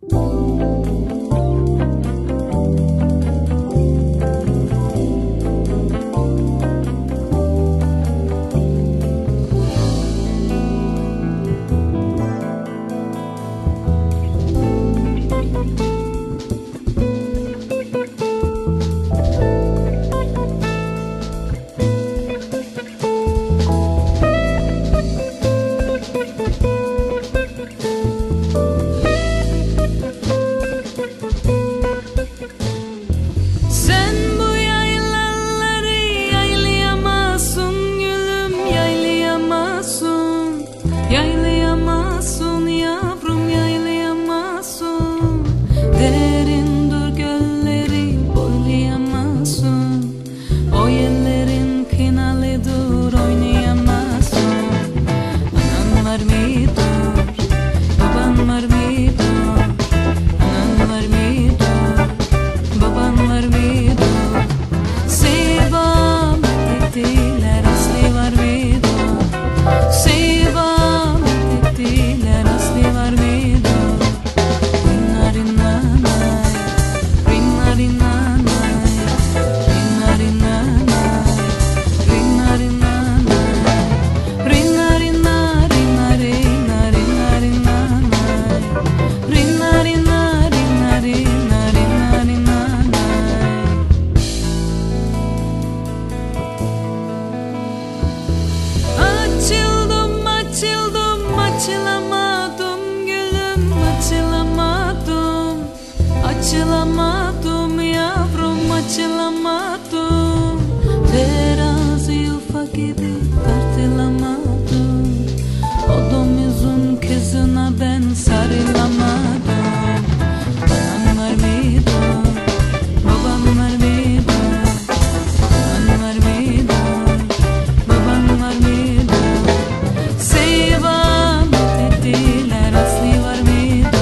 Yaylayamazsın yavrum, yaylayamazsın. Derindir gölleri boylayamazsın. O yerlerin kınalıdır, oynayamazsın. Anan var mıdır, baban var mıdır? Anan var mıdır, baban var mıdır? Sevam ettiler, aslı var mıdır? Sevam ettiler, aslı var mıdır? Rinna rinna nay, rinna rinna nay, rinna rinna nay, rinna rinna nay, rinna rinna rinna rinna rinna rinna nay, rinna rinna rinna rinna rinna rinna nay. Açıldım, açıldım, açılamadım gülüm, açılamadım. Açılamadım yavrum, açılamadım. Terazi ufak idi, tartılamadım. O domuzun kızına ben sarılamadım. Anan var mıydı, babam var mıydı? Anan var mıydı, babam var mıydı? Sevam ettiler, aslı var mıydı?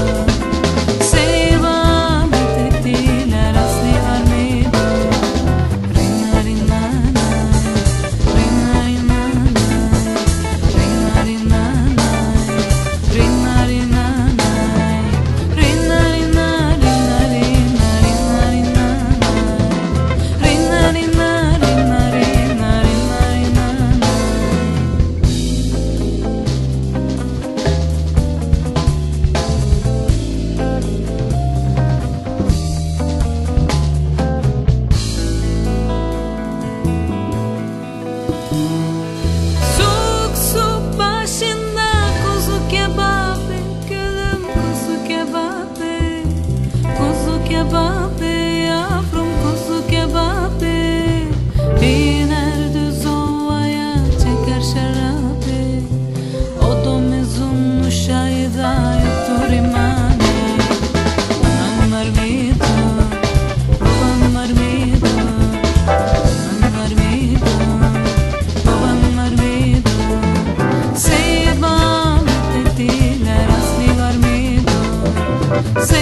Sevam ettiler, aslı var mıydı? Rinna rinna nay, rinna rinna nay, rinna rinna nay, rinna rinna nay, rinna rinna rinna rinna rinna rinna nay, rinna rinna rinna rinna rinna rinna nay. Soğuk su başında kuzu kebabı, gülüm kuzu kebabı, kuzu kebabı yavrum, kuzu kebabı. Biner düz ovaya çeker şarabı, o domuzun uşağı da yoktur imanı. Anan var mıydı, baban var mıydı? Anan var mıydı, baban var mıydı? Sevam ettiler, aslı var mıydı?